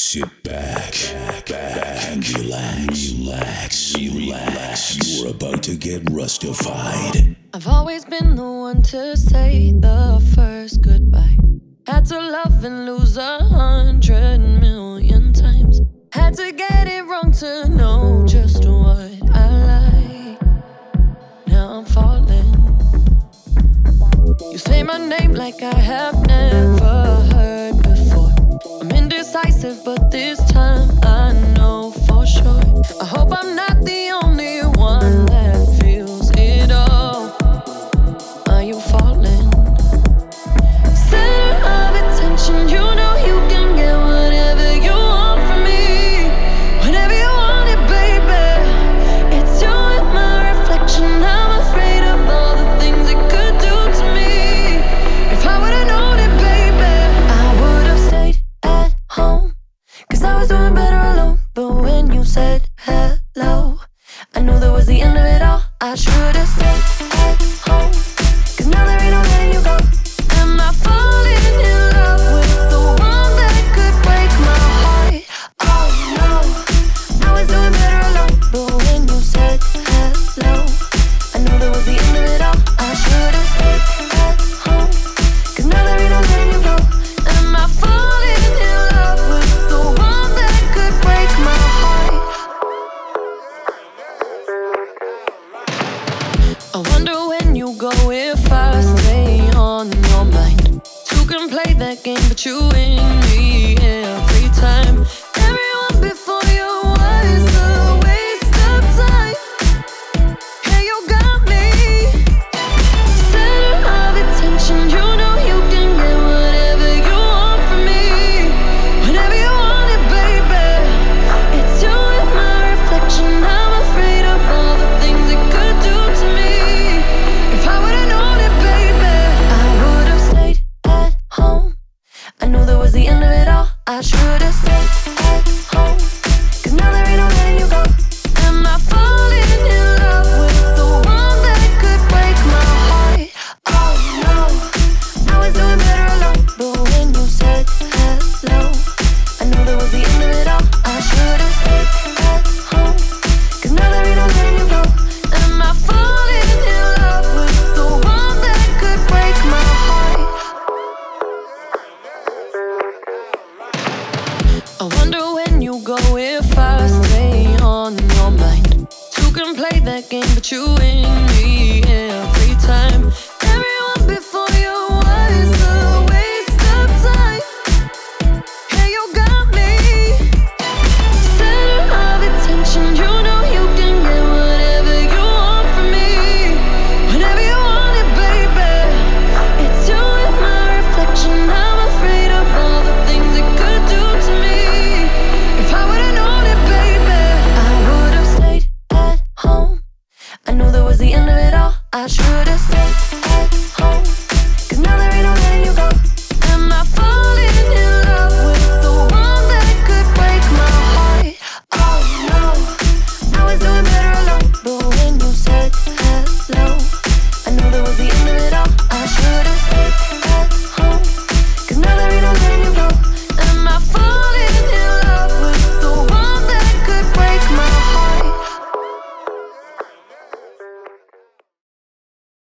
Sit back and relax. You're about to get rustified. I've always been the one to say the first goodbye. Had to love and lose 100,000,000 times. Had to get it wrong to know just what I like. Now I'm falling. You say my name like I have never heard before. I'm indecisive, but this time I know for sure. I hope I'm not the only one that feels it all. Are you falling? Center of attention, you know you can get whatever you want from me. Whenever you want it, baby. It's you and my reflection. I'm afraid of all the things it could do to me. If I would've known it, baby, I would've stayed at home, 'cause I was doing better alone. But when you said hello, I knew that was the end of it all. I should've stayed at home, 'cause now there ain't no letting you go. Am I falling in love with the one that could break my heart? Oh no, I was doing better alone. But when you said hello, I knew that was the end of it all. I should've stayed at home, 'cause now there ain't no letting you go. Am I falling in love with the one that could break my heart? I wonder when you go if I stay on your mind. Two can play that game, but you win me every time. Everyone before you was a waste of time. Yeah, you got me. Center of attention, you know you can get whatever you want from me. Whenever you want it, baby. It's you and my reflection. I'm afraid of all the things it could do to me. If I would've known it, baby, I would've stayed at home. I knew that was the end of it all. I should've stayed at home, 'cause now there ain't no letting you go. Am I falling in love with the one that could break my heart? Oh no, I was doing better alone. But when you said hello, I knew that was the end of it all. I should've stayed at home, 'cause now there ain't no letting you go. Am I falling in love with the one that could break my heart? I wonder when you go if I stay on your mind. Two can play that game, but you win me